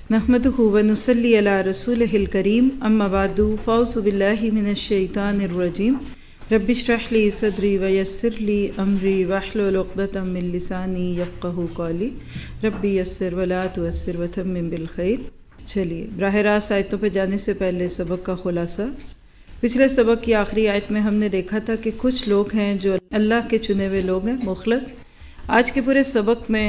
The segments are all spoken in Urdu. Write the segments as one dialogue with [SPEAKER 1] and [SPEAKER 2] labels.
[SPEAKER 1] نحمدہ ونصلی علی رسولہ الکریم اما بعد فاعوذ باللہ من الشیطان الرجیم رب اشرح لی صدری ویسر لی امری واحلل عقدۃ من لسانی یفقہوا قولی رب یسر ولا تعسر وتمم بالخیر۔ چلیے براہ راست آیتوں پہ جانے سے پہلے سبق کا خلاصہ۔ پچھلے سبق کی آخری آیت میں ہم نے دیکھا تھا کہ کچھ لوگ ہیں جو اللہ کے چنے ہوئے لوگ ہیں، مخلص۔ آج کے پورے سبق میں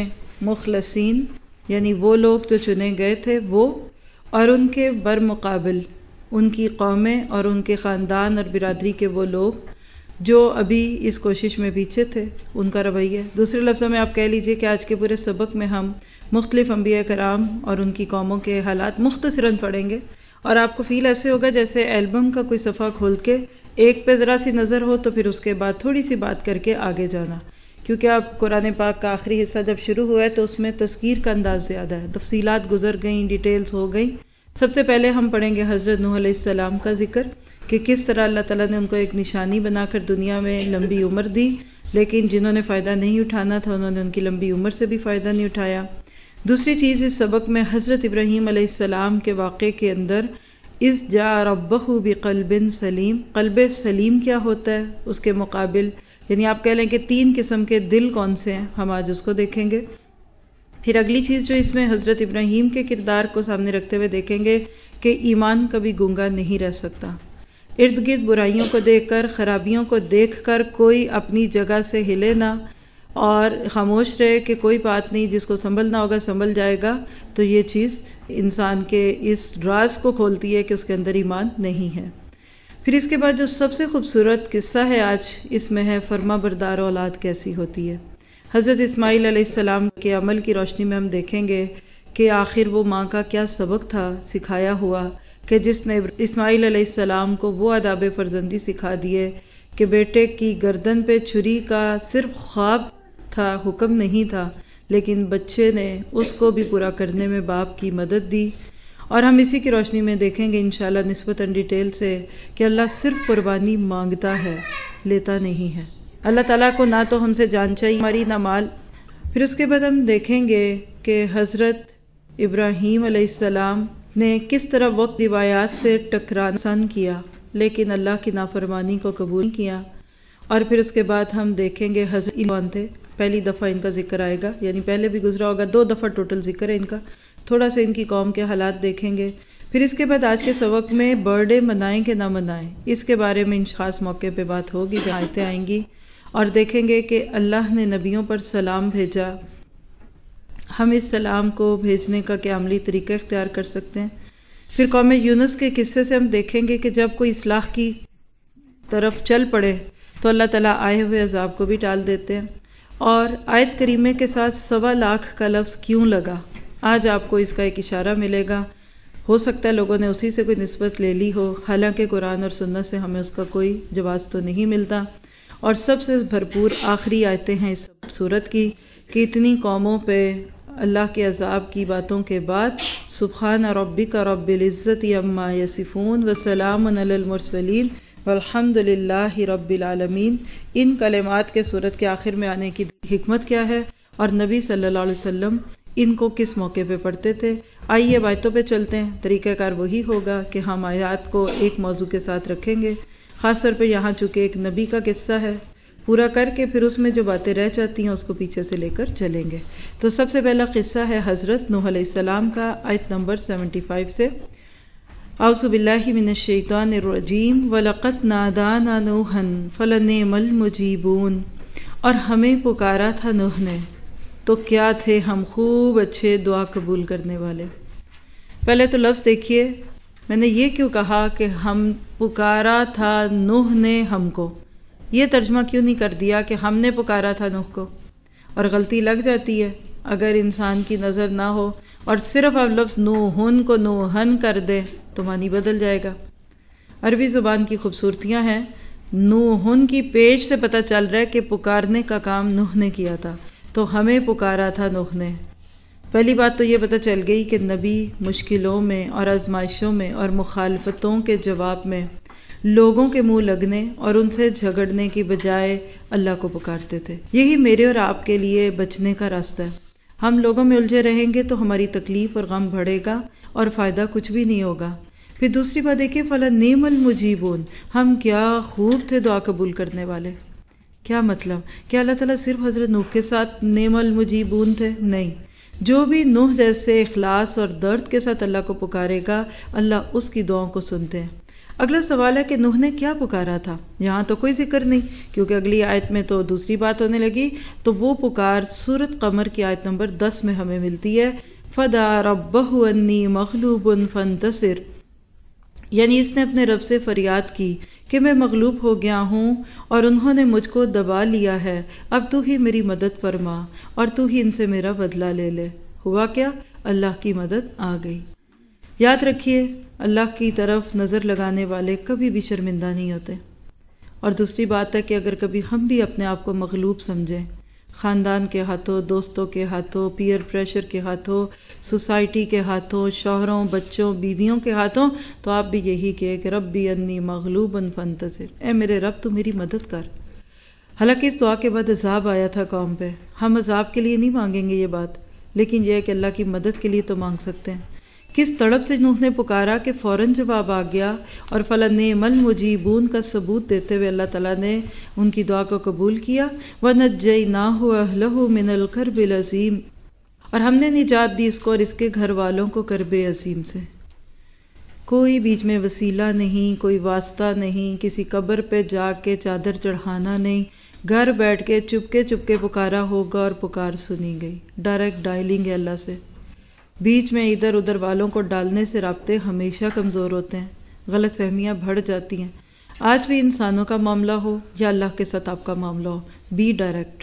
[SPEAKER 1] مخلصین یعنی وہ لوگ جو چنے گئے تھے وہ اور ان کے برمقابل ان کی قومیں اور ان کے خاندان اور برادری کے وہ لوگ جو ابھی اس کوشش میں پیچھے تھے، ان کا رویہ۔ دوسرے لفظوں میں آپ کہہ لیجئے کہ آج کے پورے سبق میں ہم مختلف انبیاء کرام اور ان کی قوموں کے حالات مختصراً پڑھیں گے، اور آپ کو فیل ایسے ہوگا جیسے البم کا کوئی صفحہ کھول کے ایک پہ ذرا سی نظر ہو تو پھر اس کے بعد تھوڑی سی بات کر کے آگے جانا، کیونکہ آپ قرآن پاک کا آخری حصہ جب شروع ہوا ہے تو اس میں تذکیر کا انداز زیادہ ہے، تفصیلات گزر گئیں، ڈیٹیلز ہو گئیں۔ سب سے پہلے ہم پڑھیں گے حضرت نوح علیہ السلام کا ذکر کہ کس طرح اللہ تعالیٰ نے ان کو ایک نشانی بنا کر دنیا میں لمبی عمر دی، لیکن جنہوں نے فائدہ نہیں اٹھانا تھا انہوں نے ان کی لمبی عمر سے بھی فائدہ نہیں اٹھایا۔ دوسری چیز اس سبق میں حضرت ابراہیم علیہ السلام کے واقعے کے اندر اذ جاء ربہ بقلب سلیم، قلب سلیم کیا ہوتا ہے، اس کے مقابل یعنی آپ کہہ لیں کہ 3 قسم کے دل کون سے ہیں، ہم آج اس کو دیکھیں گے۔ پھر اگلی چیز جو اس میں حضرت ابراہیم کے کردار کو سامنے رکھتے ہوئے دیکھیں گے کہ ایمان کبھی گنگا نہیں رہ سکتا۔ ارد گرد برائیوں کو دیکھ کر، خرابیوں کو دیکھ کر کوئی اپنی جگہ سے ہلے نہ اور خاموش رہے کہ کوئی بات نہیں، جس کو سنبھلنا ہوگا سنبھل جائے گا، تو یہ چیز انسان کے اس راز کو کھولتی ہے کہ اس کے اندر ایمان نہیں ہے۔ پھر اس کے بعد جو سب سے خوبصورت قصہ ہے آج اس میں ہے فرما بردار اولاد کیسی ہوتی ہے۔ حضرت اسماعیل علیہ السلام کے عمل کی روشنی میں ہم دیکھیں گے کہ آخر وہ ماں کا کیا سبق تھا سکھایا ہوا کہ جس نے اسماعیل علیہ السلام کو وہ آداب فرزندی سکھا دیے کہ بیٹے کی گردن پہ چھری کا صرف خواب تھا، حکم نہیں تھا، لیکن بچے نے اس کو بھی پورا کرنے میں باپ کی مدد دی۔ اور ہم اسی کی روشنی میں دیکھیں گے انشاءاللہ نسبتاً ڈیٹیل سے کہ اللہ صرف قربانی مانگتا ہے، لیتا نہیں ہے۔ اللہ تعالیٰ کو نہ تو ہم سے جان چاہیے ہماری نہ مال۔ پھر اس کے بعد ہم دیکھیں گے کہ حضرت ابراہیم علیہ السلام نے کس طرح وقت روایات سے ٹکرانا پسند کیا لیکن اللہ کی نافرمانی کو قبول نہیں کیا۔ اور پھر اس کے بعد ہم دیکھیں گے حضرت کون تھے، پہلی دفعہ ان کا ذکر آئے گا، یعنی پہلے بھی گزرا ہوگا، 2 دفعہ ٹوٹل ذکر ہے ان کا، تھوڑا سا ان کی قوم کے حالات دیکھیں گے۔ پھر اس کے بعد آج کے سبق میں برتھ ڈے منائیں کہ نہ منائیں، اس کے بارے میں ان خاص موقع پہ بات ہوگی، جہاں آیتیں آئیں گی، اور دیکھیں گے کہ اللہ نے نبیوں پر سلام بھیجا، ہم اس سلام کو بھیجنے کا کیا عملی طریقہ اختیار کر سکتے ہیں۔ پھر قوم یونس کے قصے سے ہم دیکھیں گے کہ جب کوئی اصلاح کی طرف چل پڑے تو اللہ تعالیٰ آئے ہوئے عذاب کو بھی ٹال دیتے ہیں۔ اور آیت کریمہ کے ساتھ 1.25 لاکھ کا لفظ کیوں لگا، آج آپ کو اس کا ایک اشارہ ملے گا۔ ہو سکتا ہے لوگوں نے اسی سے کوئی نسبت لے لی ہو، حالانکہ قرآن اور سنت سے ہمیں اس کا کوئی جواز تو نہیں ملتا۔ اور سب سے بھرپور آخری آیتیں ہیں اس سورت کی کہ اتنی قوموں پہ اللہ کے عذاب کی باتوں کے بعد سبحان ربک رب العزت عما یصفون وسلام علی المرسلین والحمد للہ رب العالمین۔ ان کلمات کے سورت کے آخر میں آنے کی حکمت کیا ہے اور نبی صلی اللہ علیہ وسلم ان کو کس موقع پہ پڑھتے تھے۔ آئیے آیتوں پہ چلتے ہیں۔ طریقہ کار وہی ہوگا کہ ہم آیات کو ایک موضوع کے ساتھ رکھیں گے، خاص طور پہ یہاں چونکہ ایک نبی کا قصہ ہے، پورا کر کے پھر اس میں جو باتیں رہ جاتی ہیں اس کو پیچھے سے لے کر چلیں گے۔ تو سب سے پہلا قصہ ہے حضرت نوح علیہ السلام کا، آیت نمبر 75 سے۔ اعوذ باللہ من الشیطان الرجیم وَلَقَدْ نَادَانَا نُوحٌ فَلَنِعْمَ الْمُجِيبُونَ، اور ہمیں پکارا تھا نوح نے تو کیا تھے ہم خوب اچھے دعا قبول کرنے والے۔ پہلے تو لفظ دیکھیے، میں نے یہ کیوں کہا کہ ہم پکارا تھا نوح نے ہم کو، یہ ترجمہ کیوں نہیں کر دیا کہ ہم نے پکارا تھا نوح کو؟ اور غلطی لگ جاتی ہے اگر انسان کی نظر نہ ہو اور صرف اب لفظ نوحن کو نوحن کر دے تو معنی بدل جائے گا۔ عربی زبان کی خوبصورتیاں ہیں، نوحن کی پیش سے پتہ چل رہا ہے کہ پکارنے کا کام نوح نے کیا تھا، تو ہمیں پکارا تھا نوح نے۔ پہلی بات تو یہ پتہ چل گئی کہ نبی مشکلوں میں اور آزمائشوں میں اور مخالفتوں کے جواب میں لوگوں کے منہ لگنے اور ان سے جھگڑنے کی بجائے اللہ کو پکارتے تھے۔ یہی میرے اور آپ کے لیے بچنے کا راستہ ہے۔ ہم لوگوں میں الجھے رہیں گے تو ہماری تکلیف اور غم بڑھے گا اور فائدہ کچھ بھی نہیں ہوگا۔ پھر دوسری بات دیکھیے فَلَنِعْمَ الْمُجِيبُونَ، ہم کیا خوب تھے دعا قبول کرنے والے۔ کیا مطلب؟ کیا اللہ تعالیٰ صرف حضرت نوح کے ساتھ نعم المجیبون تھے؟ نہیں، جو بھی نوح جیسے اخلاص اور درد کے ساتھ اللہ کو پکارے گا اللہ اس کی دعاؤں کو سنتے ہیں۔ اگلا سوال ہے کہ نوح نے کیا پکارا تھا؟ یہاں تو کوئی ذکر نہیں، کیونکہ اگلی آیت میں تو دوسری بات ہونے لگی۔ تو وہ پکار سورۃ قمر کی آیت نمبر 10 میں ہمیں ملتی ہے، فَدَعَا رَبَّهُ أَنِّي مَغْلُوبٌ فَانتَصِرْ، یعنی اس نے اپنے رب سے فریاد کی کہ میں مغلوب ہو گیا ہوں اور انہوں نے مجھ کو دبا لیا ہے، اب تو ہی میری مدد فرما اور تو ہی ان سے میرا بدلہ لے لے۔ ہوا کیا؟ اللہ کی مدد آ گئی۔ یاد رکھیے اللہ کی طرف نظر لگانے والے کبھی بھی شرمندہ نہیں ہوتے۔ اور دوسری بات ہے کہ اگر کبھی ہم بھی اپنے آپ کو مغلوب سمجھیں، خاندان کے ہاتھوں، دوستوں کے ہاتھوں، پیئر پریشر کے ہاتھوں، سوسائٹی کے ہاتھوں، شوہروں، بچوں، بیویوں کے ہاتھوں، تو آپ بھی یہی کہے کہ ربی انی مغلوب فانتصر، اے میرے رب تو میری مدد کر۔ حالانکہ اس دعا کے بعد عذاب آیا تھا قوم پہ، ہم عذاب کے لیے نہیں مانگیں گے یہ بات، لیکن یہ ہے کہ اللہ کی مدد کے لیے تو مانگ سکتے ہیں۔ کس تڑپ سے نوح نے پکارا کہ فوراً جواب آ گیا، اور فَلَنِعْمَ الْمُجِيبُونَ کا ثبوت دیتے ہوئے اللہ تعالیٰ نے ان کی دعا کو قبول کیا۔ وَنَجَّيْنَاهُ وَأَهْلَهُ مِنَ الْكَرْبِ الْعَظِيمِ، اور ہم نے نجات دی اس کو اور اس کے گھر والوں کو کرب عظیم سے۔ کوئی بیچ میں وسیلہ نہیں، کوئی واسطہ نہیں، کسی قبر پہ جا کے چادر چڑھانا نہیں، گھر بیٹھ کے چپکے پکارا ہوگا اور پکار سنی گئی۔ ڈائریکٹ ڈائلنگ ہے اللہ سے۔ بیچ میں ادھر ادھر والوں کو ڈالنے سے رابطے ہمیشہ کمزور ہوتے ہیں، غلط فہمیاں بڑھ جاتی ہیں۔ آج بھی انسانوں کا معاملہ ہو یا اللہ کے ساتھ آپ کا معاملہ ہو، be direct.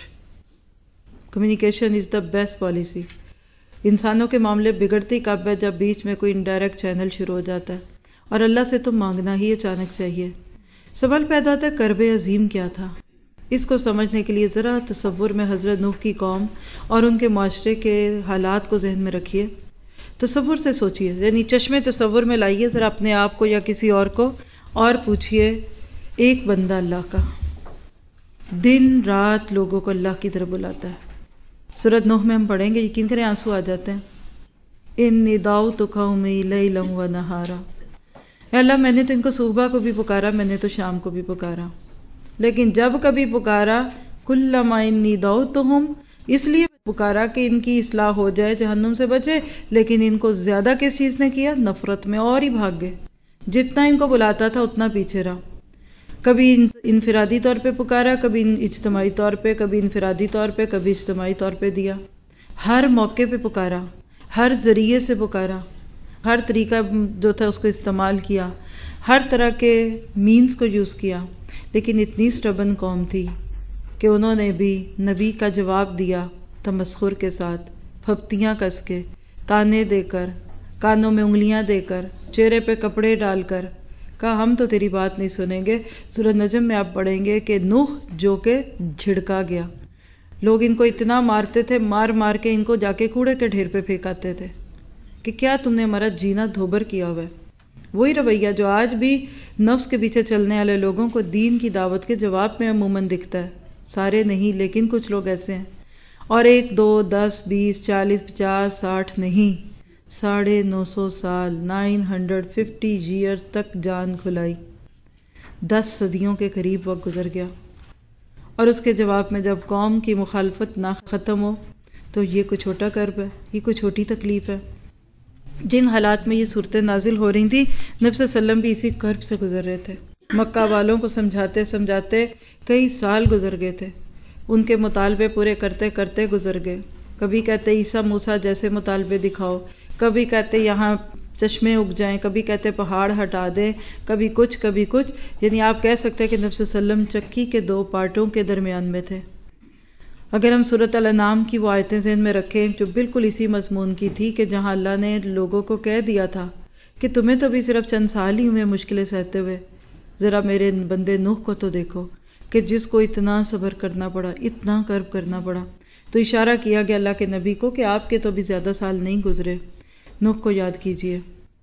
[SPEAKER 1] Communication is the best policy. انسانوں کے معاملے بگڑتے کب ہے؟ جب بیچ میں کوئی انڈائریکٹ چینل شروع ہو جاتا ہے، اور اللہ سے تو مانگنا ہی اچانک چاہیے۔ سوال پیدا ہوتا ہے کرب عظیم کیا تھا؟ اس کو سمجھنے کے لیے ذرا تصور میں حضرت نوح کی قوم اور ان کے معاشرے کے حالات کو ذہن میں رکھیے، تصور سے سوچئے، یعنی چشمے تصور میں لائیے ذرا اپنے آپ کو یا کسی اور کو، اور پوچھئے ایک بندہ اللہ کا دن رات لوگوں کو اللہ کی طرف بلاتا ہے۔ سورۃ نوح میں ہم پڑھیں گے، یقین کریں آنسو آ جاتے ہیں، انی دعوت قومی لیلا و نہارا، اے اللہ میں نے تو ان کو صبح کو بھی پکارا، میں نے تو شام کو بھی پکارا، لیکن جب کبھی پکارا کلما انی دعوتہم، اس لیے پکارا کہ ان کی اصلاح ہو جائے، جہنم سے بچے، لیکن ان کو زیادہ کس چیز نے کیا؟ نفرت میں، اور ہی بھاگ گئے۔ جتنا ان کو بلاتا تھا اتنا پیچھے رہا۔ کبھی انفرادی طور پہ پکارا، کبھی اجتماعی طور پہ، کبھی انفرادی طور پہ، کبھی اجتماعی طور پہ دیا، ہر موقع پہ پکارا، ہر ذریعے سے پکارا، ہر طریقہ جو تھا اس کو استعمال کیا، ہر طرح کے مینز کو یوز کیا، لیکن اتنی سٹبن قوم تھی کہ انہوں نے بھی نبی کا جواب دیا تمسخر کے ساتھ، پھپتیاں کس کے، تانے دے کر، کانوں میں انگلیاں دے کر، چہرے پہ کپڑے ڈال کر، کہا ہم تو تیری بات نہیں سنیں گے۔ سورۃ نجم میں آپ پڑھیں گے کہ نوح جو کہ جھڑکا گیا، لوگ ان کو اتنا مارتے تھے، مار مار کے ان کو جا کے کوڑے کے ڈھیر پہ پھینکاتے تھے کہ کیا تم نے ہمارا جینا دھوبر کیا ہوا ہے۔ وہی رویہ جو آج بھی نفس کے پیچھے چلنے والے لوگوں کو دین کی دعوت کے جواب میں عموماً دکھتا ہے، سارے نہیں لیکن کچھ لوگ ایسے ہیں، اور 1 2 10 20 40 50 60 نہیں، 950 سال 950 ایئر تک جان کھلائی، 10 صدیوں کے قریب وقت گزر گیا، اور اس کے جواب میں جب قوم کی مخالفت نہ ختم ہو تو یہ کوئی چھوٹا کرب ہے، یہ کوئی چھوٹی تکلیف ہے۔ جن حالات میں یہ صورتیں نازل ہو رہی تھی، نبی صلی اللہ علیہ وسلم بھی اسی کرب سے گزر رہے تھے، مکہ والوں کو سمجھاتے سمجھاتے کئی سال گزر گئے تھے، ان کے مطالبے پورے کرتے کرتے گزر گئے۔ کبھی کہتے عیسیٰ موسیٰ جیسے مطالبے دکھاؤ، کبھی کہتے یہاں چشمے اگ جائیں، کبھی کہتے پہاڑ ہٹا دیں، کبھی کچھ کبھی کچھ، یعنی آپ کہہ سکتے ہیں کہ نبی صلی اللہ علیہ وسلم چکی کے 2 پارٹوں کے درمیان میں تھے۔ اگر ہم سورۃ الانعام کی وہ آیتیں ذہن میں رکھیں جو بالکل اسی مضمون کی تھی کہ جہاں اللہ نے لوگوں کو کہہ دیا تھا کہ تمہیں تو بھی صرف چند سال ہی ہوئے مشکلیں سہتے ہوئے، ذرا میرے بندے نوح کو تو دیکھو کہ جس کو اتنا صبر کرنا پڑا، اتنا کرب کرنا پڑا، تو اشارہ کیا گیا اللہ کے نبی کو کہ آپ کے تو بھی زیادہ سال نہیں گزرے، نوح کو یاد کیجئے۔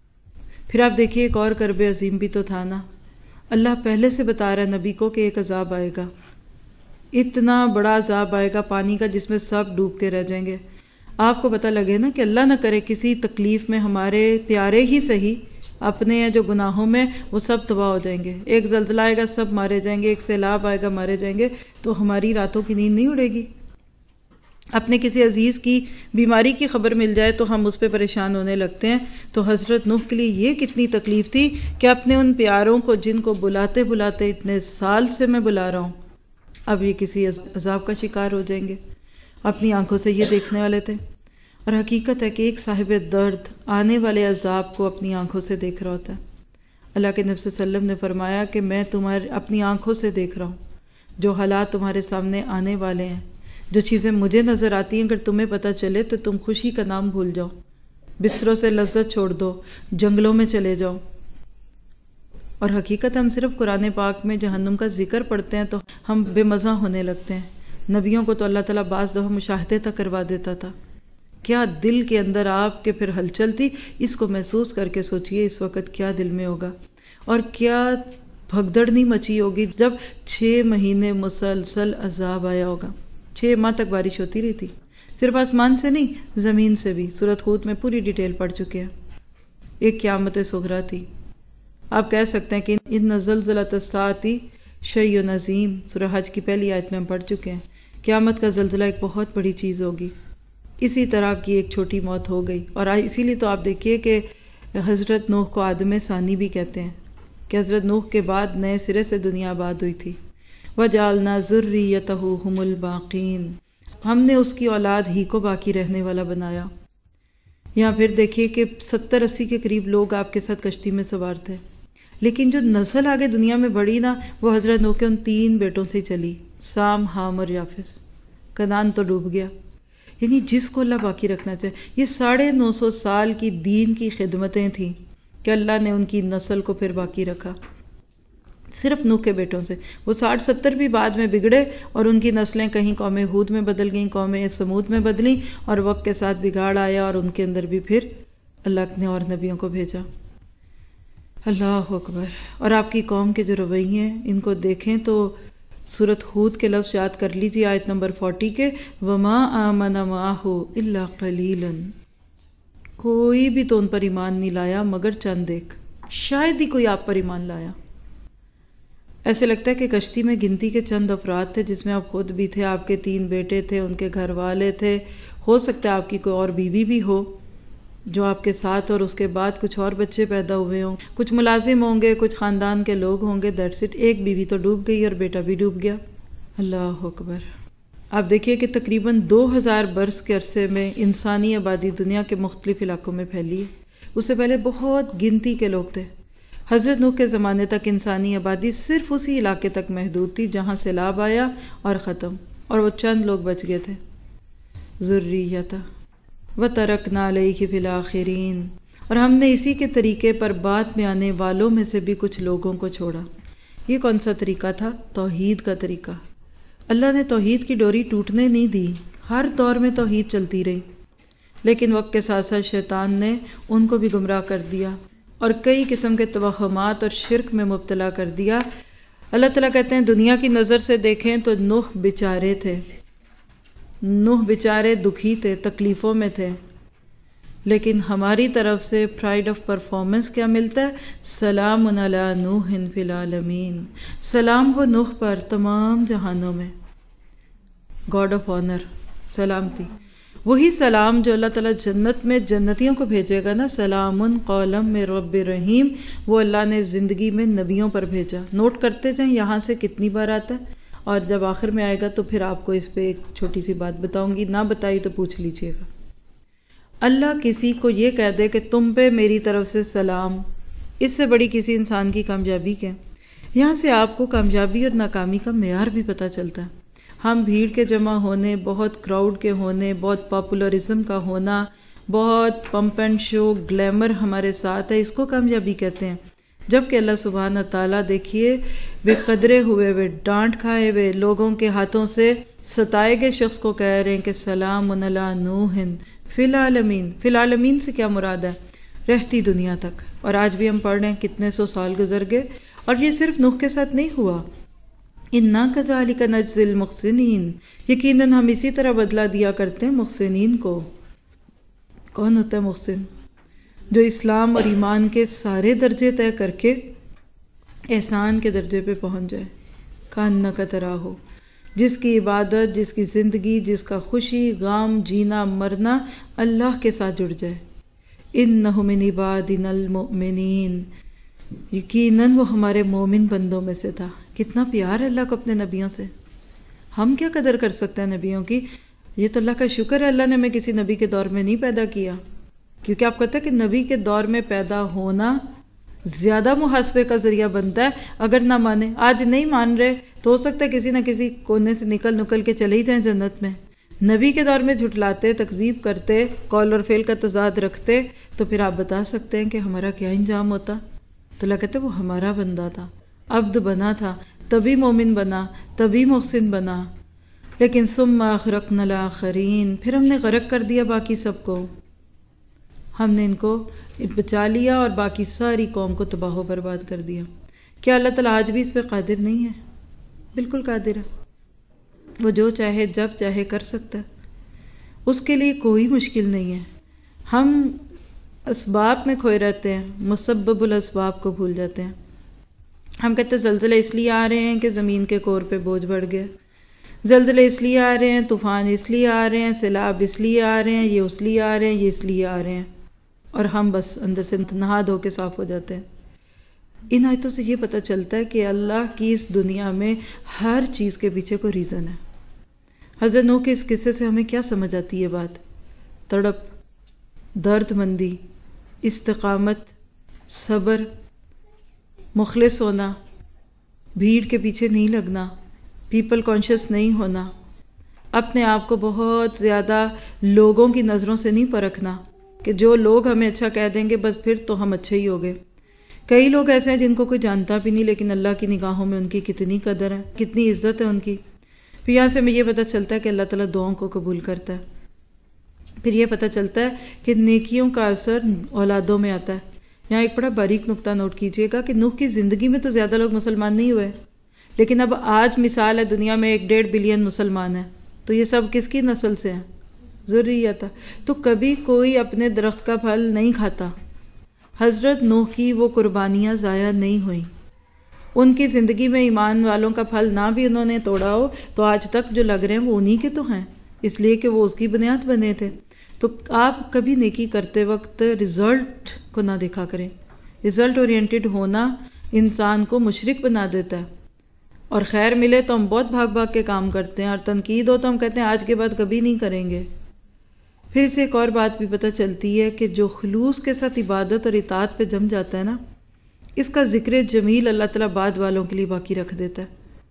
[SPEAKER 1] پھر آپ دیکھیے ایک اور کرب عظیم بھی تو تھا نا، اللہ پہلے سے بتا رہا ہے نبی کو کہ ایک عذاب آئے گا، اتنا بڑا عذاب آئے گا پانی کا جس میں سب ڈوب کے رہ جائیں گے۔ آپ کو پتہ لگے نا کہ اللہ نہ کرے کسی تکلیف میں ہمارے پیارے ہی صحیح اپنے جو گناہوں میں وہ سب تباہ ہو جائیں گے، ایک زلزلہ آئے گا سب مارے جائیں گے، ایک سیلاب آئے گا مارے جائیں گے، تو ہماری راتوں کی نیند نہیں اڑے گی۔ اپنے کسی عزیز کی بیماری کی خبر مل جائے تو ہم اس پہ پریشان ہونے لگتے ہیں۔ تو حضرت نوح کے لیے یہ کتنی تکلیف تھی کہ اپنے ان پیاروں کو جن کو بلاتے بلاتے اتنے سال سے میں بلا رہا ہوں، اب یہ کسی عذاب کا شکار ہو جائیں گے۔ اپنی آنکھوں سے یہ دیکھنے والے تھے، اور حقیقت ہے کہ ایک صاحب درد آنے والے عذاب کو اپنی آنکھوں سے دیکھ رہا ہوتا ہے۔ اللہ کے نبی صلی اللہ علیہ وسلم نے فرمایا کہ میں تمہارے اپنی آنکھوں سے دیکھ رہا ہوں جو حالات تمہارے سامنے آنے والے ہیں، جو چیزیں مجھے نظر آتی ہیں، اگر تمہیں پتہ چلے تو تم خوشی کا نام بھول جاؤ، بستروں سے لذت چھوڑ دو، جنگلوں میں چلے جاؤ۔ اور حقیقت ہم صرف قرآن پاک میں جہنم کا ذکر پڑھتے ہیں تو ہم بے مزہ ہونے لگتے ہیں۔ نبیوں کو تو اللہ تعالیٰ بعض دفعہ مشاہدے تک کروا دیتا تھا۔ کیا دل کے اندر آپ کے پھر ہلچل تھی، اس کو محسوس کر کے سوچئے اس وقت کیا دل میں ہوگا، اور کیا بھگدڑ نہیں مچی ہوگی جب 6 مہینے مسلسل عذاب آیا ہوگا۔ 6 ماہ تک بارش ہوتی رہی تھی، صرف آسمان سے نہیں زمین سے بھی۔ سورۃ ہود میں پوری ڈیٹیل پڑھ چکے ہیں۔ ایک قیامت صغریٰ تھی۔ آپ کہہ سکتے ہیں کہ ان زلزلۃ الساعۃ شیء عظیم، سورہ حج کی پہلی آیت میں ہم پڑھ چکے ہیں۔ قیامت کا زلزلہ ایک بہت بڑی چیز ہوگی۔ اسی طرح کی ایک چھوٹی موت ہو گئی، اور اسی لیے تو آپ دیکھیے کہ حضرت نوح کو آدم ثانی بھی کہتے ہیں کہ حضرت نوح کے بعد نئے سرے سے دنیا آباد ہوئی تھی۔ وَجَعَلْنَا ذُرِّيَّتَهُ هُمُ الْبَاقِينَ، ہم نے اس کی اولاد ہی کو باقی رہنے والا بنایا۔ یہاں پھر دیکھیے کہ 70-80 کے قریب لوگ آپ کے ساتھ کشتی میں سوار تھے، لیکن جو نسل آگے دنیا میں بڑھی نا، وہ حضرت نوح کے ان 3 بیٹوں سے چلی، سام، حام اور یافس۔ کنعان تو ڈوب گیا۔ یعنی جس کو اللہ باقی رکھنا چاہے، یہ 950 سال کی دین کی خدمتیں تھیں کہ اللہ نے ان کی نسل کو پھر باقی رکھا صرف نوح کے بیٹوں سے۔ وہ 60-70 بھی بعد میں بگڑے اور ان کی نسلیں کہیں قوم ہود میں بدل گئیں، قوم سمود میں بدلیں، اور وقت کے ساتھ بگاڑ آیا اور ان کے اندر بھی پھر اللہ نے اور نبیوں کو بھیجا۔ اللہ اکبر۔ اور آپ کی قوم کے جو رویے ہیں ان کو دیکھیں تو سورۃ ہود کے لفظ یاد کر لیجیے، آیت نمبر 40 کے، وَمَا آمَنَ مَعَهُ إِلَّا قَلِيلٌ، کوئی بھی تو ان پر ایمان نہیں لایا مگر چند ایک، شاید ہی کوئی آپ پر ایمان لایا۔ ایسے لگتا ہے کہ کشتی میں گنتی کے چند افراد تھے، جس میں آپ خود بھی تھے، آپ کے 3 بیٹے تھے، ان کے گھر والے تھے، ہو سکتا ہے آپ کی کوئی اور بیوی بھی ہو جو آپ کے ساتھ، اور اس کے بعد کچھ اور بچے پیدا ہوئے ہوں، کچھ ملازم ہوں گے، کچھ خاندان کے لوگ ہوں گے، دیٹس اٹ۔ ایک بیوی تو ڈوب گئی اور بیٹا بھی ڈوب گیا۔ اللہ اکبر۔ آپ دیکھیے کہ تقریباً 2000 برس کے عرصے میں انسانی آبادی دنیا کے مختلف علاقوں میں پھیلی ہے۔ اس سے پہلے بہت گنتی کے لوگ تھے۔ حضرت نوح کے زمانے تک انسانی آبادی صرف اسی علاقے تک محدود تھی جہاں سیلاب آیا اور ختم، اور وہ چند لوگ بچ گئے تھے۔ ذریۃ وَتَرَكْنَا عَلَيْهِ فِي الْآخِرِينَ، اور ہم نے اسی کے طریقے پر بعد میں آنے والوں میں سے بھی کچھ لوگوں کو چھوڑا۔ یہ کون سا طریقہ تھا؟ توحید کا طریقہ۔ اللہ نے توحید کی ڈوری ٹوٹنے نہیں دی، ہر دور میں توحید چلتی رہی، لیکن وقت کے ساتھ ساتھ شیطان نے ان کو بھی گمراہ کر دیا اور کئی قسم کے توہمات اور شرک میں مبتلا کر دیا۔ اللہ تعالیٰ کہتے ہیں دنیا کی نظر سے دیکھیں تو نوح بیچارے تھے، نوح بیچارے دکھی تھے، تکلیفوں میں تھے، لیکن ہماری طرف سے پرائیڈ آف پرفارمنس کیا ملتا ہے؟ سلام علی نوح فی العالمین، سلام ہو نوح پر تمام جہانوں میں، گاڈ آف آنر، سلامتی۔ وہی سلام جو اللہ تعالیٰ جنت میں جنتیوں کو بھیجے گا نا، سلام قولا من رب رحیم، وہ اللہ نے زندگی میں نبیوں پر بھیجا۔ نوٹ کرتے جائیں یہاں سے کتنی بار آتا ہے، اور جب آخر میں آئے گا تو پھر آپ کو اس پہ ایک چھوٹی سی بات بتاؤں گی، نہ بتائی تو پوچھ لیجئے گا۔ اللہ کسی کو یہ کہہ دے کہ تم پہ میری طرف سے سلام، اس سے بڑی کسی انسان کی کامیابی کیا؟ یہاں سے آپ کو کامیابی اور ناکامی کا معیار بھی پتہ چلتا ہے۔ ہم بھیڑ کے جمع ہونے، بہت کراؤڈ کے ہونے، بہت پاپولرزم کا ہونا، بہت پمپ اینڈ شو، گلیمر ہمارے ساتھ ہے، اس کو کامیابی کہتے ہیں۔ جبکہ اللہ سبحانہ تعالیٰ دیکھیے بے قدرے ہوئے ہوئے، ڈانٹ کھائے ہوئے، لوگوں کے ہاتھوں سے ستائے گئے شخص کو کہہ رہے ہیں کہ سلام علی نوح فی العالمین۔ فی العالمین سے کیا مراد ہے؟ رہتی دنیا تک۔ اور آج بھی ہم پڑھ رہے ہیں کتنے 100 سال گزر گئے، اور یہ صرف نوح کے ساتھ نہیں ہوا۔ اِنَّا كَذَلِكَ نَجْزِي الْمُحْسِنِينَ، یقیناً ہم اسی طرح بدلہ دیا کرتے ہیں محسنین کو۔ کون ہوتا ہے محسن؟ جو اسلام اور ایمان کے سارے درجے طے کر کے احسان کے درجے پہ پہنچ جائے، کانک تراہو، جس کی عبادت، جس کی زندگی، جس کا خوشی غم جینا مرنا اللہ کے ساتھ جڑ جائے. انہ من عبادنا المؤمنین، یقیناً وہ ہمارے مومن بندوں میں سے تھا. کتنا پیار ہے اللہ کو اپنے نبیوں سے. ہم کیا قدر کر سکتے ہیں نبیوں کی؟ یہ تو اللہ کا شکر ہے اللہ نے ہمیں کسی نبی کے دور میں نہیں پیدا کیا، کیونکہ آپ کہتے ہیں کہ نبی کے دور میں پیدا ہونا زیادہ محاسبے کا ذریعہ بنتا ہے. اگر نہ مانے، آج نہیں مان رہے تو ہو سکتا ہے کسی نہ کسی کونے سے نکل کے چلے ہی جائیں جنت میں. نبی کے دور میں جھٹلاتے، تکذیب کرتے، قول اور فعل کا تضاد رکھتے، تو پھر آپ بتا سکتے ہیں کہ ہمارا کیا انجام ہوتا. تو اللہ کہتے وہ ہمارا بندہ تھا، عبد بنا تھا، تبھی مومن بنا، تبھی محسن بنا. لیکن ثم اغرقنا الآخرین، پھر ہم نے غرق کر دیا باقی سب کو. ہم نے ان کو بچا لیا اور باقی ساری قوم کو تباہ و برباد کر دیا. کیا اللہ تعالیٰ آج بھی اس پہ قادر نہیں ہے؟ بالکل قادر ہے. وہ جو چاہے جب چاہے کر سکتا ہے، اس کے لیے کوئی مشکل نہیں ہے. ہم اسباب میں کھوئے رہتے ہیں، مسبب الاسباب کو بھول جاتے ہیں. ہم کہتے ہیں زلزلے اس لیے آ رہے ہیں کہ زمین کے کور پہ بوجھ بڑھ گیا، زلزلے اس لیے آ رہے ہیں، طوفان اس لیے آ رہے ہیں، سیلاب اس لیے آ رہے ہیں، یہ اس لیے آ رہے ہیں، یہ اس لیے آ رہے ہیں، اور ہم بس اندر سے نہا دھو کے صاف ہو جاتے ہیں. ان آیتوں سے یہ پتہ چلتا ہے کہ اللہ کی اس دنیا میں ہر چیز کے پیچھے کوئی ریزن ہے. حضرت نوح کے اس قصے سے ہمیں کیا سمجھ آتی ہے بات؟ تڑپ، درد مندی، استقامت، صبر، مخلص ہونا، بھیڑ کے پیچھے نہیں لگنا، پیپل کانشیس نہیں ہونا، اپنے آپ کو بہت زیادہ لوگوں کی نظروں سے نہیں پرکھنا کہ جو لوگ ہمیں اچھا کہہ دیں گے بس پھر تو ہم اچھے ہی ہو گئے. کئی لوگ ایسے ہیں جن کو کوئی جانتا بھی نہیں، لیکن اللہ کی نگاہوں میں ان کی کتنی قدر ہے، کتنی عزت ہے ان کی. پھر یہاں سے ہمیں یہ پتہ چلتا ہے کہ اللہ تعالیٰ دعاؤں کو قبول کرتا ہے. پھر یہ پتہ چلتا ہے کہ نیکیوں کا اثر اولادوں میں آتا ہے. یہاں ایک بڑا باریک نقطہ نوٹ کیجئے گا کہ نوح کی زندگی میں تو زیادہ لوگ مسلمان نہیں ہوئے، لیکن اب آج مثال ہے دنیا میں 1.5 بلین مسلمان ہیں. تو یہ سب کس کی نسل سے ہیں؟ ذریت. تو کبھی کوئی اپنے درخت کا پھل نہیں کھاتا. حضرت نوح کی وہ قربانیاں ضائع نہیں ہوئیں. ان کی زندگی میں ایمان والوں کا پھل نہ بھی انہوں نے توڑا ہو تو آج تک جو لگ رہے ہیں وہ انہی کے تو ہیں، اس لیے کہ وہ اس کی بنیاد بنے تھے. تو آپ کبھی نیکی کرتے وقت رزلٹ کو نہ دیکھا کریں. رزلٹ اورینٹڈ ہونا انسان کو مشرک بنا دیتا ہے، اور خیر ملے تو ہم بہت بھاگ بھاگ کے کام کرتے ہیں، اور تنقید ہو تو ہم کہتے ہیں آج کے بعد کبھی نہیں کریں گے. پھر اسے ایک اور بات بھی پتہ چلتی ہے کہ جو خلوص کے ساتھ عبادت اور اطاعت پہ جم جاتا ہے نا، اس کا ذکر جمیل اللہ تعالیٰ بعد والوں کے لیے باقی رکھ دیتا ہے.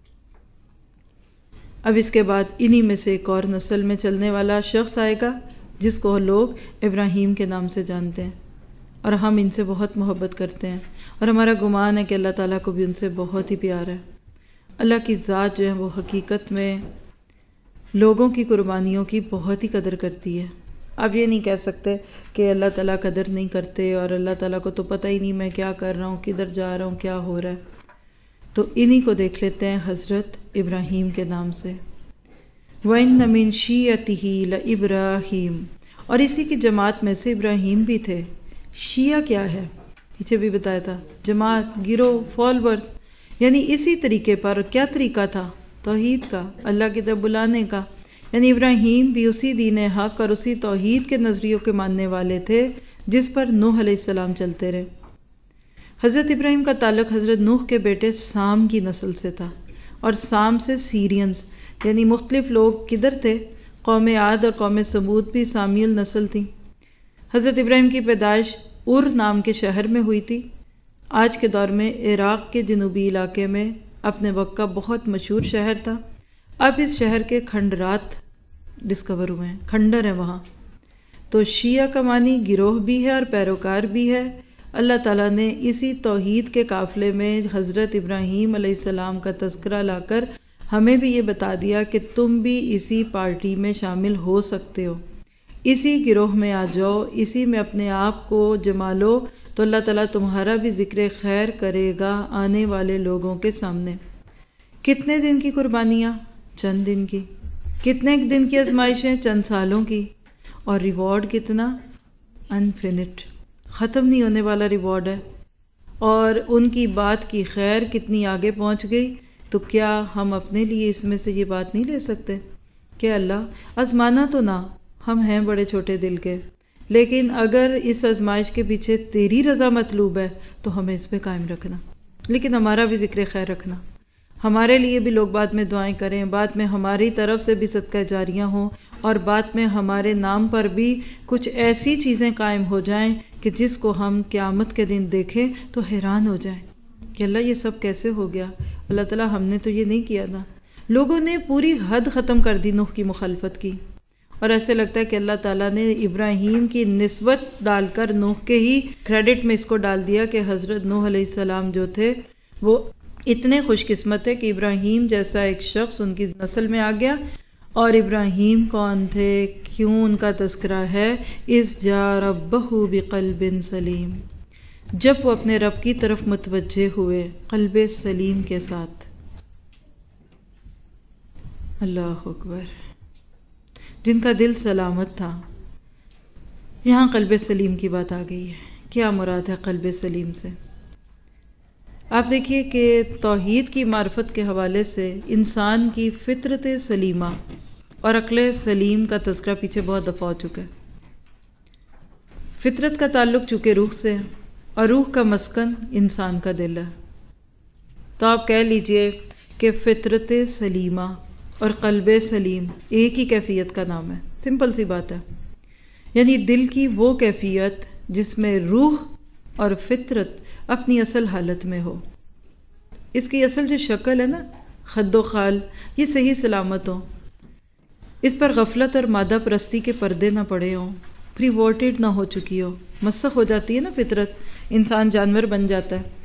[SPEAKER 1] اب اس کے بعد انہی میں سے ایک اور نسل میں چلنے والا شخص آئے گا جس کو لوگ ابراہیم کے نام سے جانتے ہیں، اور ہم ان سے بہت محبت کرتے ہیں، اور ہمارا گمان ہے کہ اللہ تعالیٰ کو بھی ان سے بہت ہی پیار ہے. اللہ کی ذات جو ہے وہ حقیقت میں لوگوں کی قربانیوں کی بہت ہی قدر کرتی ہے. آپ یہ نہیں کہہ سکتے کہ اللہ تعالیٰ قدر نہیں کرتے اور اللہ تعالیٰ کو تو پتہ ہی نہیں میں کیا کر رہا ہوں، کدھر جا رہا ہوں، کیا ہو رہا ہے. تو انہی کو دیکھ لیتے ہیں حضرت ابراہیم کے نام سے. وَإِنَّ مِن شِيَّتِهِ لَإِبْرَاهِيمَ، اور اسی کی جماعت میں سے ابراہیم بھی تھے. شیعہ کیا ہے؟ پیچھے بھی بتایا تھا، جماعت، گروہ، فالورز، یعنی اسی طریقے پر. کیا طریقہ تھا؟ توحید کا، اللہ کی طرف بلانے کا. یعنی ابراہیم بھی اسی دین حق اور اسی توحید کے نظریوں کے ماننے والے تھے جس پر نوح علیہ السلام چلتے رہے. حضرت ابراہیم کا تعلق حضرت نوح کے بیٹے سام کی نسل سے تھا، اور سام سے سیرینز، یعنی مختلف لوگ کدھر تھے؟ قوم عاد اور قوم سمود بھی سامی النسل تھی. حضرت ابراہیم کی پیدائش ار نام کے شہر میں ہوئی تھی. آج کے دور میں عراق کے جنوبی علاقے میں اپنے وقت کا بہت مشہور شہر تھا. اب اس شہر کے کھنڈرات ڈسکور ہوئے ہیں، کھنڈر ہیں وہاں. تو شیعہ کا معنی گروہ بھی ہے اور پیروکار بھی ہے. اللہ تعالیٰ نے اسی توحید کے قافلے میں حضرت ابراہیم علیہ السلام کا تذکرہ لا کر ہمیں بھی یہ بتا دیا کہ تم بھی اسی پارٹی میں شامل ہو سکتے ہو، اسی گروہ میں آ جاؤ، اسی میں اپنے آپ کو جما لو، تو اللہ تعالیٰ تمہارا بھی ذکر خیر کرے گا آنے والے لوگوں کے سامنے. کتنے دن کی قربانیاں؟ چند دن کی. کتنے دن کی آزمائشیں؟ چند سالوں کی. اور ریوارڈ کتنا؟ انفینٹ، ختم نہیں ہونے والا ریوارڈ ہے، اور ان کی بات کی خیر کتنی آگے پہنچ گئی. تو کیا ہم اپنے لیے اس میں سے یہ بات نہیں لے سکتے کہ اللہ آزمانا تو نہ، ہم ہیں بڑے چھوٹے دل کے، لیکن اگر اس آزمائش کے پیچھے تیری رضا مطلوب ہے تو ہمیں اس پہ قائم رکھنا، لیکن ہمارا بھی ذکر خیر رکھنا، ہمارے لیے بھی لوگ بعد میں دعائیں کریں، بعد میں ہماری طرف سے بھی صدقہ جاریاں ہوں، اور بعد میں ہمارے نام پر بھی کچھ ایسی چیزیں قائم ہو جائیں کہ جس کو ہم قیامت کے دن دیکھیں تو حیران ہو جائیں کہ اللہ یہ سب کیسے ہو گیا. اللہ تعالیٰ ہم نے تو یہ نہیں کیا تھا. لوگوں نے پوری حد ختم کر دی نوح کی مخالفت کی، اور ایسے لگتا ہے کہ اللہ تعالیٰ نے ابراہیم کی نسبت ڈال کر نوح کے ہی کریڈٹ میں اس کو ڈال دیا کہ حضرت نوح علیہ السلام جو تھے وہ اتنے خوش قسمت ہے کہ ابراہیم جیسا ایک شخص ان کی نسل میں آ گیا. اور ابراہیم کون تھے، کیوں ان کا تذکرہ ہے؟ اذ جاء ربہ بقلب سلیم، جب وہ اپنے رب کی طرف متوجہ ہوئے قلب سلیم کے ساتھ. اللہ اکبر، جن کا دل سلامت تھا. یہاں قلب سلیم کی بات آ گئی ہے. کیا مراد ہے قلب سلیم سے؟ آپ دیکھیے کہ توحید کی معرفت کے حوالے سے انسان کی فطرت سلیمہ اور عقل سلیم کا تذکرہ پیچھے بہت دفعہ ہو چکا ہے. فطرت کا تعلق چونکہ روح سے ہے، اور روح کا مسکن انسان کا دل ہے. تو آپ کہہ لیجئے کہ فطرت سلیمہ اور قلب سلیم ایک ہی کیفیت کا نام ہے. سمپل سی بات ہے، یعنی دل کی وہ کیفیت جس میں روح اور فطرت اپنی اصل حالت میں ہو. اس کی اصل جو شکل ہے نا، خد و خال، یہ صحیح سلامت ہو، اس پر غفلت اور مادہ پرستی کے پردے نہ پڑے ہوں، پری وارٹیڈ نہ ہو چکی ہو. مسخ ہو جاتی ہے نا فطرت، انسان جانور بن جاتا ہے.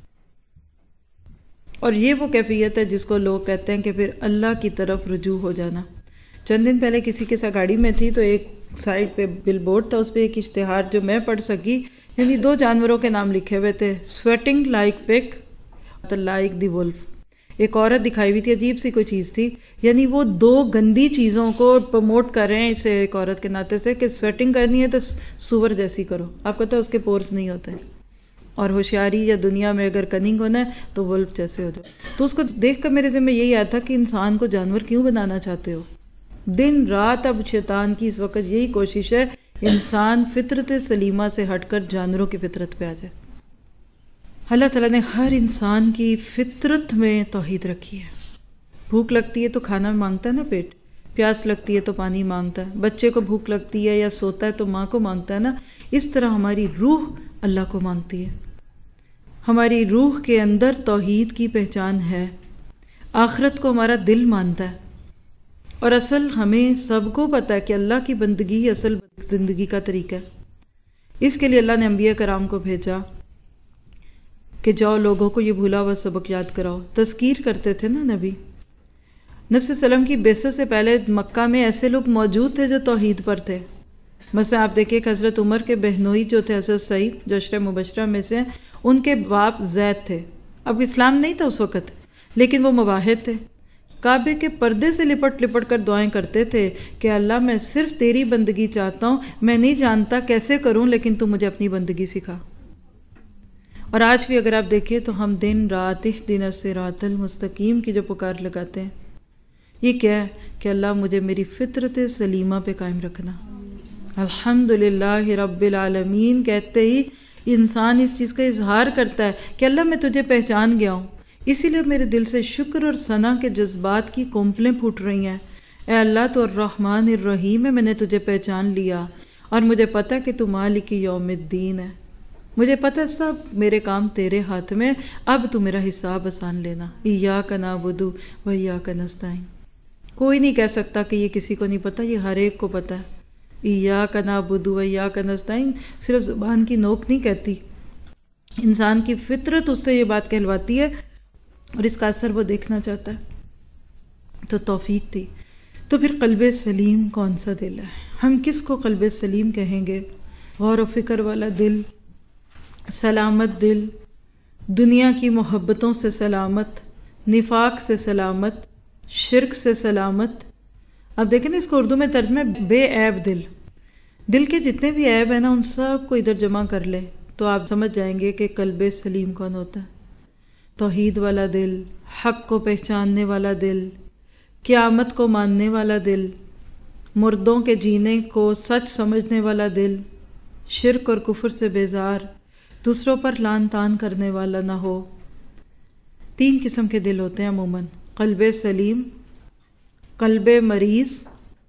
[SPEAKER 1] اور یہ وہ کیفیت ہے جس کو لوگ کہتے ہیں کہ پھر اللہ کی طرف رجوع ہو جانا. چند دن پہلے کسی کے ساتھ گاڑی میں تھی تو ایک سائڈ پہ بل بورڈ تھا، اس پہ ایک اشتہار جو میں پڑھ سکی، یعنی 2 جانوروں کے نام لکھے ہوئے تھے، sweating like pig, like the wolf. ایک عورت دکھائی ہوئی تھی، عجیب سی کوئی چیز تھی، یعنی وہ 2 گندی چیزوں کو پروموٹ کر رہے ہیں اسے ایک عورت کے ناطے سے کہ سویٹنگ کرنی ہے تو سور جیسی کرو. آپ کہتے ہیں اس کے پورز نہیں ہوتے، اور ہوشیاری یا دنیا میں اگر کننگ ہونا ہے تو ولف جیسے ہو جائے. تو اس کو دیکھ کر میرے ذہن میں یہی آیا تھا کہ انسان کو جانور کیوں بنانا چاہتے ہو؟ دن رات اب شیطان کی اس وقت یہی کوشش ہے انسان فطرت سلیمہ سے ہٹ کر جانوروں کی فطرت پہ آ جائے. اللہ تعالیٰ نے ہر انسان کی فطرت میں توحید رکھی ہے. بھوک لگتی ہے تو کھانا مانگتا ہے نا پیٹ، پیاس لگتی ہے تو پانی مانگتا ہے، بچے کو بھوک لگتی ہے یا سوتا ہے تو ماں کو مانگتا ہے نا. اس طرح ہماری روح اللہ کو مانگتی ہے. ہماری روح کے اندر توحید کی پہچان ہے، آخرت کو ہمارا دل مانتا ہے، اور اصل ہمیں سب کو پتا ہے کہ اللہ کی بندگی ہی اصل زندگی کا طریقہ ہے. اس کے لیے اللہ نے انبیاء کرام کو بھیجا کہ جاؤ لوگوں کو یہ بھولا ہوا سبق یاد کراؤ. تذکیر کرتے تھے نا نبی صلی اللہ علیہ وسلم کی بعثت سے پہلے مکہ میں ایسے لوگ موجود تھے جو توحید پر تھے. مثلا آپ دیکھیں کہ حضرت عمر کے بہنوئی جو تھے حضرت سعید جو عشرہ مبشرہ میں سے، ان کے باپ زید تھے. اب اسلام نہیں تھا اس وقت، لیکن وہ مواحد تھے. کعبے کے پردے سے لپٹ لپٹ کر دعائیں کرتے تھے کہ اللہ میں صرف تیری بندگی چاہتا ہوں، میں نہیں جانتا کیسے کروں، لیکن تو مجھے اپنی بندگی سکھا. اور آج بھی اگر آپ دیکھیں تو ہم دن رات اہدنا الصراط المستقیم کی جو پکار لگاتے ہیں، یہ کیا ہے کہ اللہ مجھے میری فطرت سلیمہ پہ قائم رکھنا. الحمدللہ رب العالمین کہتے ہی انسان اس چیز کا اظہار کرتا ہے کہ اللہ میں تجھے پہچان گیا ہوں، اسی لیے میرے دل سے شکر اور ثنا کے جذبات کی کونپلیں پھوٹ رہی ہیں. اے اللہ تو الرحمن الرحیم ہے، میں نے تجھے پہچان لیا، اور مجھے پتہ کہ تو مالک یوم الدین ہے. مجھے پتہ سب میرے کام تیرے ہاتھ میں، اب تو میرا حساب آسان لینا. ایاک نعبد و ایاک نستعین. کوئی نہیں کہہ سکتا کہ یہ کسی کو نہیں پتہ، یہ ہر ایک کو پتہ ہے. ایاک نعبد و ایاک نستعین صرف زبان کی نوک نہیں کہتی، انسان کی فطرت اس سے یہ بات کہلواتی ہے، اور اس کا اثر وہ دیکھنا چاہتا ہے. تو توفیق تھی. تو پھر قلب سلیم کون سا دل ہے؟ ہم کس کو قلب سلیم کہیں گے؟ غور و فکر والا دل، سلامت دل، دنیا کی محبتوں سے سلامت، نفاق سے سلامت، شرک سے سلامت. اب دیکھیں نا اس کو اردو میں ترجمہ بے عیب دل. دل کے جتنے بھی عیب ہیں نا ان سب کو ادھر جمع کر لے تو آپ سمجھ جائیں گے کہ قلب سلیم کون ہوتا ہے. توحید والا دل، حق کو پہچاننے والا دل، قیامت کو ماننے والا دل، مردوں کے جینے کو سچ سمجھنے والا دل، شرک اور کفر سے بیزار، دوسروں پر لعن طعن کرنے والا نہ ہو. 3 قسم کے دل ہوتے ہیں عموماً: قلب سلیم، قلب مریض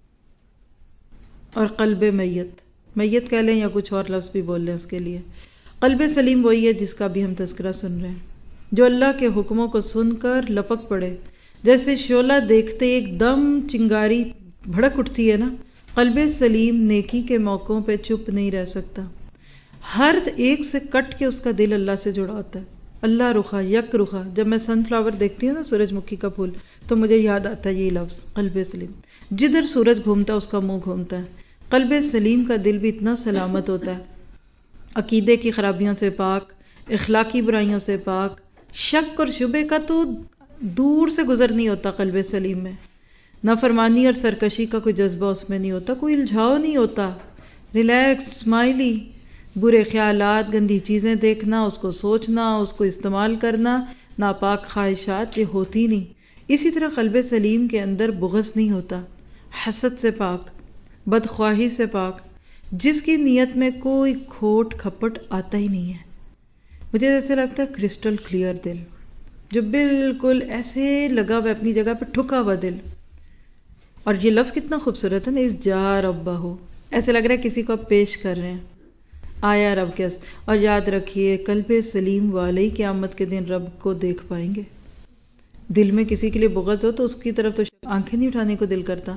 [SPEAKER 1] اور قلب میت. میت کہہ لیں یا کچھ اور لفظ بھی بول لیں اس کے لیے. قلب سلیم وہی ہے جس کا بھی ہم تذکرہ سن رہے ہیں، جو اللہ کے حکموں کو سن کر لپک پڑے. جیسے شعلہ دیکھتے ایک دم چنگاری بھڑک اٹھتی ہے نا، قلب سلیم نیکی کے موقعوں پہ چپ نہیں رہ سکتا، ہر ایک سے کٹ کے اس کا دل اللہ سے جڑا ہوتا ہے. اللہ رخا یک رخا. جب میں سن فلاور دیکھتی ہوں نا، سورج مکھی کا پھول، تو مجھے یاد آتا ہے یہ لفظ قلب سلیم. جدھر سورج گھومتا ہے اس کا منہ گھومتا ہے. قلب سلیم کا دل بھی اتنا سلامت ہوتا ہے، عقیدے کی خرابیوں سے پاک، اخلاقی برائیوں سے پاک، شک اور شبہ کا تو دور سے گزر نہیں ہوتا قلب سلیم میں. نافرمانی اور سرکشی کا کوئی جذبہ اس میں نہیں ہوتا، کوئی الجھاؤ نہیں ہوتا، ریلیکس، اسمائلی. برے خیالات، گندی چیزیں دیکھنا، اس کو سوچنا، اس کو استعمال کرنا، ناپاک خواہشات، یہ ہوتی نہیں. اسی طرح قلب سلیم کے اندر بغض نہیں ہوتا، حسد سے پاک، بدخواہی سے پاک، جس کی نیت میں کوئی کھوٹ کھپٹ آتا ہی نہیں ہے. مجھے ایسے لگتا ہے کرسٹل کلیئر دل، جو بالکل ایسے لگا ہوا اپنی جگہ پہ ٹھکا ہوا دل. اور یہ لفظ کتنا خوبصورت ہے نا، اس جا ربہ ہو، ایسے لگ رہا ہے کسی کو آپ پیش کر رہے ہیں، آیا رب کے. اور یاد رکھیے قلب سلیم والے ہی قیامت کے دن رب کو دیکھ پائیں گے. دل میں کسی کے لیے بغض ہو تو اس کی طرف تو آنکھیں نہیں اٹھانے کو دل کرتا.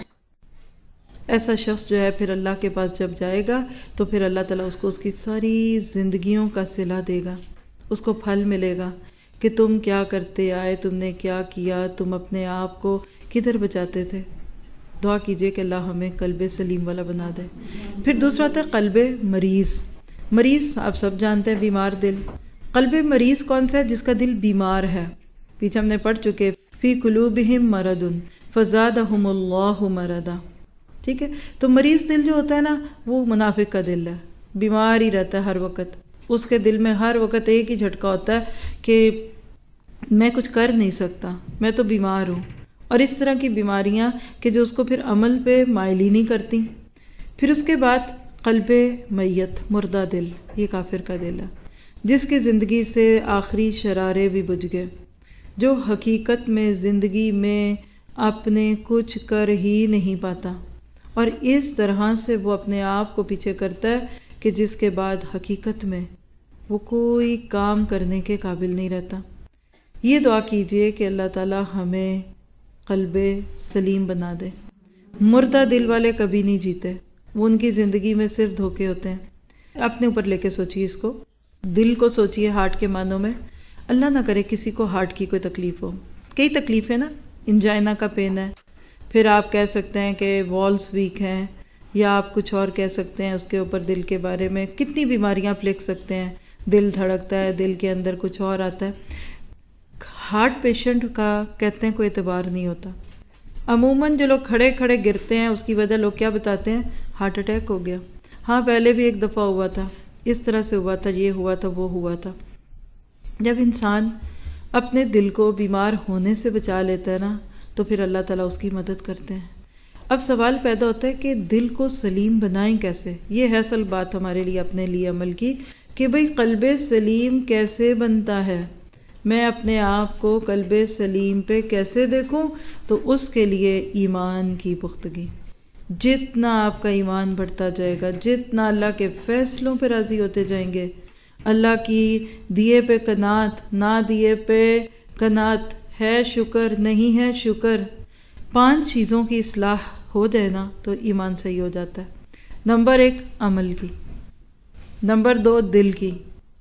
[SPEAKER 1] ایسا شخص جو ہے پھر اللہ کے پاس جب جائے گا تو پھر اللہ تعالیٰ اس کو اس کی ساری زندگیوں کا صلہ دے گا، اس کو پھل ملے گا کہ تم کیا کرتے آئے، تم نے کیا کیا، تم اپنے آپ کو کدھر بچاتے تھے. دعا کیجئے کہ اللہ ہمیں قلب سلیم والا بنا دے. پھر دوسرا ہوتا ہے قلب مریض. مریض آپ سب جانتے ہیں، بیمار دل. قلب مریض کون سا ہے؟ جس کا دل بیمار ہے. پیچھے ہم نے پڑھ چکے فی قلوبہم مرض فزادہم اللہ مرضا. ٹھیک ہے، تو مریض دل جو ہوتا ہے نا، وہ منافق کا دل ہے، بیمار ہی رہتا ہے ہر وقت. اس کے دل میں ہر وقت ایک ہی جھٹکا ہوتا ہے کہ میں کچھ کر نہیں سکتا، میں تو بیمار ہوں. اور اس طرح کی بیماریاں کہ جو اس کو پھر عمل پہ مائل ہی نہیں کرتی. پھر اس کے بعد قلب میت، مردہ دل، یہ کافر کا دل ہے، جس کی زندگی سے آخری شرارے بھی بجھ گئے، جو حقیقت میں زندگی میں اپنے کچھ کر ہی نہیں پاتا، اور اس طرح سے وہ اپنے آپ کو پیچھے کرتا ہے کہ جس کے بعد حقیقت میں وہ کوئی کام کرنے کے قابل نہیں رہتا. یہ دعا کیجئے کہ اللہ تعالی ہمیں قلب سلیم بنا دے. مردہ دل والے کبھی نہیں جیتے، وہ ان کی زندگی میں صرف دھوکے ہوتے ہیں. اپنے اوپر لے کے سوچیے، اس کو دل کو سوچیے ہارٹ کے معنوں میں. اللہ نہ کرے کسی کو ہارٹ کی کوئی تکلیف ہو. کئی تکلیف ہے نا، انجائنا کا پین ہے، پھر آپ کہہ سکتے ہیں کہ والز ویک ہیں، یا آپ کچھ اور کہہ سکتے ہیں اس کے اوپر دل کے بارے میں. کتنی بیماریاں آپ لکھ سکتے ہیں، دل دھڑکتا ہے، دل کے اندر کچھ اور آتا ہے. ہارٹ پیشنٹ کا کہتے ہیں کوئی اعتبار نہیں ہوتا. عموماً جو لوگ کھڑے کھڑے گرتے ہیں اس کی وجہ لوگ کیا بتاتے ہیں؟ ہارٹ اٹیک ہو گیا. ہاں پہلے بھی ایک دفعہ ہوا تھا، اس طرح سے ہوا تھا، یہ ہوا تھا، وہ ہوا تھا. جب انسان اپنے دل کو بیمار ہونے سے بچا لیتا ہے نا، تو پھر اللہ تعالیٰ اس کی مدد کرتے ہیں. اب سوال پیدا ہوتا ہے کہ دل کو سلیم بنائیں کیسے؟ یہ ہے اصل بات ہمارے لیے اپنے لیے عمل کی، کہ بھئی قلب سلیم کیسے بنتا ہے، میں اپنے آپ کو قلب سلیم پہ کیسے دیکھوں؟ تو اس کے لیے ایمان کی پختگی. جتنا آپ کا ایمان بڑھتا جائے گا، جتنا اللہ کے فیصلوں پہ راضی ہوتے جائیں گے، اللہ کی دیے پہ قناعت، نہ دیے پہ قناعت، ہے شکر نہیں ہے شکر، 5 چیزوں کی اصلاح ہو جائے نا تو ایمان صحیح ہو جاتا ہے. نمبر 1 عمل کی، نمبر 2 دل کی،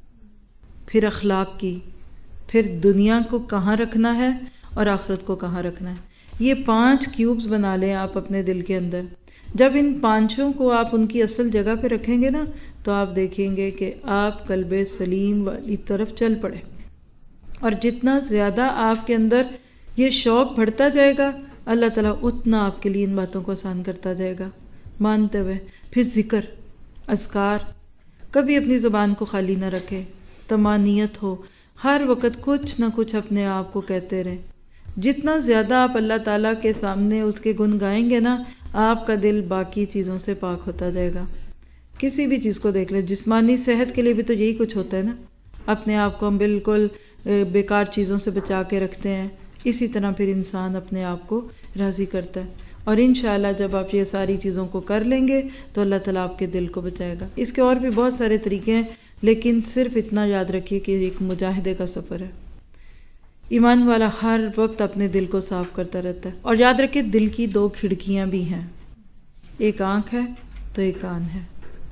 [SPEAKER 1] پھر اخلاق کی، پھر دنیا کو کہاں رکھنا ہے اور آخرت کو کہاں رکھنا ہے. یہ 5 کیوبز بنا لیں آپ اپنے دل کے اندر. جب ان 5 کو آپ ان کی اصل جگہ پہ رکھیں گے نا، تو آپ دیکھیں گے کہ آپ قلب سلیم والی طرف چل پڑے. اور جتنا زیادہ آپ کے اندر یہ شوق بڑھتا جائے گا، اللہ تعالیٰ اتنا آپ کے لیے ان باتوں کو آسان کرتا جائے گا. مانتے ہوئے پھر ذکر، اذکار، کبھی اپنی زبان کو خالی نہ رکھے، طمانینت ہو، ہر وقت کچھ نہ کچھ اپنے آپ کو کہتے رہیں۔ جتنا زیادہ آپ اللہ تعالیٰ کے سامنے اس کے گن گائیں گے نا، آپ کا دل باقی چیزوں سے پاک ہوتا جائے گا۔ کسی بھی چیز کو دیکھ لیں، جسمانی صحت کے لیے بھی تو یہی کچھ ہوتا ہے نا، اپنے آپ کو ہم بالکل بیکار چیزوں سے بچا کے رکھتے ہیں، اسی طرح پھر انسان اپنے آپ کو راضی کرتا ہے۔ اور انشاءاللہ جب آپ یہ ساری چیزوں کو کر لیں گے تو اللہ تعالیٰ آپ کے دل کو بچائے گا۔ اس کے اور بھی بہت سارے طریقے ہیں، لیکن صرف اتنا یاد رکھیے کہ ایک مجاہدے کا سفر ہے۔ ایمان والا ہر وقت اپنے دل کو صاف کرتا رہتا ہے، اور یاد رکھیں دل کی 2 کھڑکیاں بھی ہیں، ایک آنکھ ہے تو ایک کان ہے۔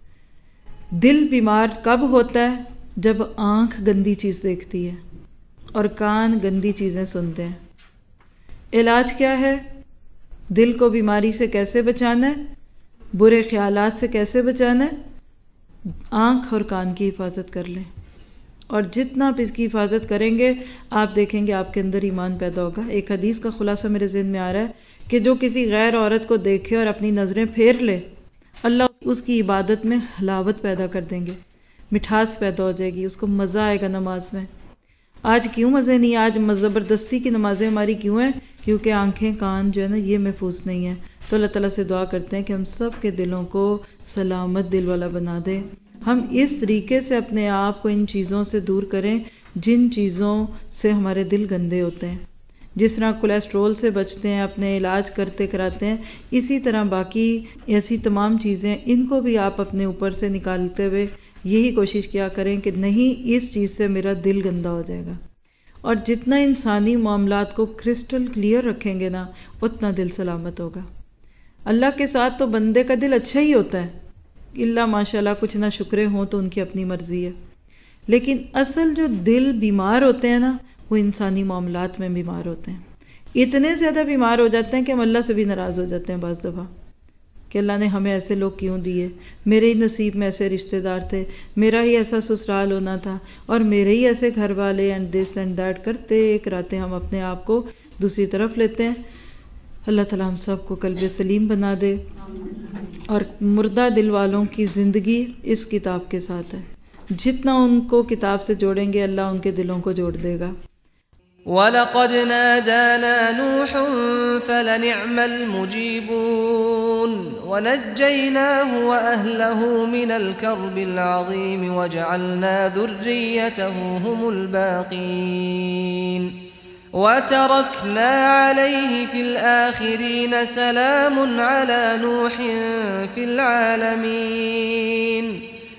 [SPEAKER 1] دل بیمار کب ہوتا ہے؟ جب آنکھ گندی چیز دیکھتی ہے اور کان گندی چیزیں سنتے ہیں۔ علاج کیا ہے؟ دل کو بیماری سے کیسے بچانا ہے، برے خیالات سے کیسے بچانا ہے؟ آنکھ اور کان کی حفاظت کر لیں، اور جتنا آپ اس کی حفاظت کریں گے آپ دیکھیں گے آپ کے اندر ایمان پیدا ہوگا۔ ایک حدیث کا خلاصہ میرے ذہن میں آ رہا ہے کہ جو کسی غیر عورت کو دیکھے اور اپنی نظریں پھیر لے، اللہ اس کی عبادت میں حلاوت پیدا کر دیں گے، مٹھاس پیدا ہو جائے گی، اس کو مزہ آئے گا نماز میں۔ آج کیوں مزے نہیں؟ آج زبردستی کی نمازیں ہماری کیوں ہیں؟ کیونکہ آنکھیں کان جو ہے نا یہ محفوظ نہیں ہیں۔ تو اللہ تعالیٰ سے دعا کرتے ہیں کہ ہم سب کے دلوں کو سلامت دل والا بنا دے۔ ہم اس طریقے سے اپنے آپ کو ان چیزوں سے دور کریں جن چیزوں سے ہمارے دل گندے ہوتے ہیں۔ جس طرح کولیسٹرول سے بچتے ہیں، اپنے علاج کرتے کراتے ہیں، اسی طرح باقی ایسی تمام چیزیں ان کو بھی آپ اپنے اوپر سے نکالتے ہوئے یہی کوشش کیا کریں کہ نہیں اس چیز سے میرا دل گندا ہو جائے گا۔ اور جتنا انسانی معاملات کو کرسٹل کلیئر رکھیں گے نا، اتنا دل سلامت ہوگا۔ اللہ کے ساتھ تو بندے کا دل اچھا ہی ہوتا ہے، اللہ ماشاءاللہ کچھ نہ شکرے ہوں تو ان کی اپنی مرضی ہے، لیکن اصل جو دل بیمار ہوتے ہیں نا وہ انسانی معاملات میں بیمار ہوتے ہیں۔ اتنے زیادہ بیمار ہو جاتے ہیں کہ ہم اللہ سے بھی ناراض ہو جاتے ہیں بعض دفعہ کہ اللہ نے ہمیں ایسے لوگ کیوں دیے، میرے ہی نصیب میں ایسے رشتہ دار تھے، میرا ہی ایسا سسرال ہونا تھا، اور میرے ہی ایسے گھر والے، اینڈ دس اینڈ دیٹ کرتے کراتے ہم اپنے آپ کو دوسری طرف لیتے ہیں۔ اللہ تعالیٰ ہم سب کو قلب سلیم بنا دے، اور مردہ دل والوں کی زندگی اس کتاب کے ساتھ ہے، جتنا ان کو کتاب سے جوڑیں گے اللہ ان کے دلوں کو جوڑ دے گا۔
[SPEAKER 2] وَلَقَدْ نَادَانَا نُوحٌ فَلَنِعْمَ الْمُجِيبُونَ وَنَجَّيْنَاهُ وَأَهْلَهُ مِنَ الْكَرْبِ الْعَظِيمِ وَجَعَلْنَا ذُرِّيَّتَهُ هُمُ الْبَاقِينَ وَتَرَكْنَا عَلَيْهِ فِي الْآخِرِينَ سَلَامٌ عَلَى نُوحٍ فِي الْعَالَمِينَ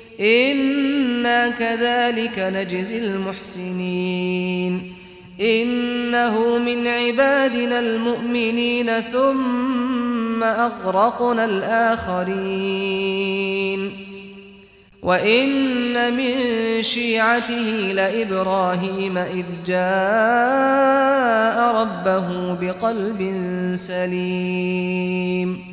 [SPEAKER 2] إِنَّا كَذَلِكَ نَجْزِي الْمُحْسِنِينَ إِنَّهُ مِنْ عِبَادِنَا الْمُؤْمِنِينَ ثُمَّ أَغْرَقْنَا الْآخَرِينَ وَإِنَّ مِن شِيعَتِهِ لَإِبْرَاهِيمَ إِذْ جَاءَ رَبَّهُ بِقَلْبٍ سَلِيمٍ